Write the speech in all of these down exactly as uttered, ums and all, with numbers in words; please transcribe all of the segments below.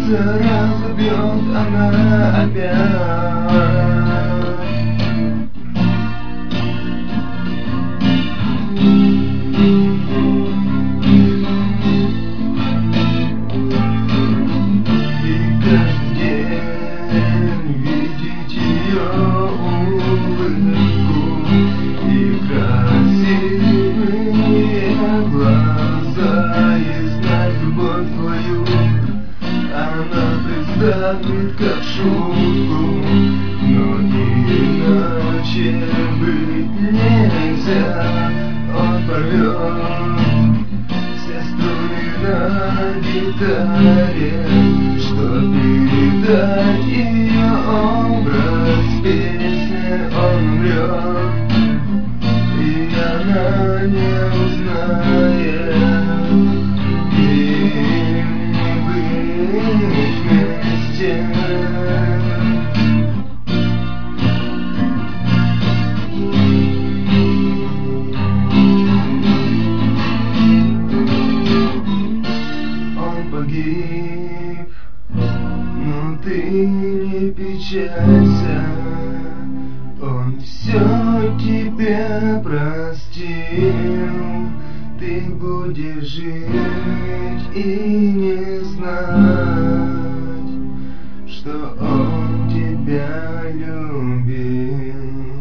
сердце разобьет она опять. Ставит как шутку, но иначе быть нельзя. Он порвет все струны на гитаре, что передать ее образ песни. Он умрет, и она не узнает. Он погиб, но ты не печалься, он все тебе простил. Ты будешь жить и не знать, что он тебя любил.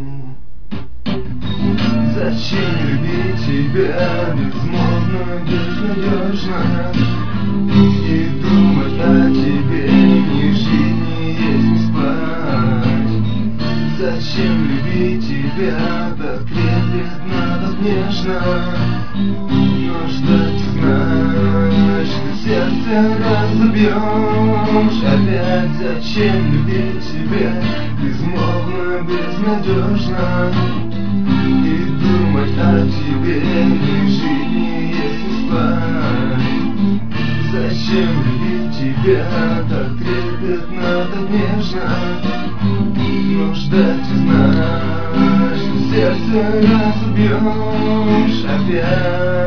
Зачем любить тебя безмолвно, безнадежно, и думать о тебе ни жить, ни есть, ни спать? Зачем любить тебя так трепетно, так нежно, но ждать и знать, что сердце разобьешь опять? Зачем любить тебя безмолвно, безнадежно, и думать о тебе ни жить, ни есть, ни спать? Зачем любить тебя так трепетно, так нежно, но ждать и знать, что сердце разобьешь опять?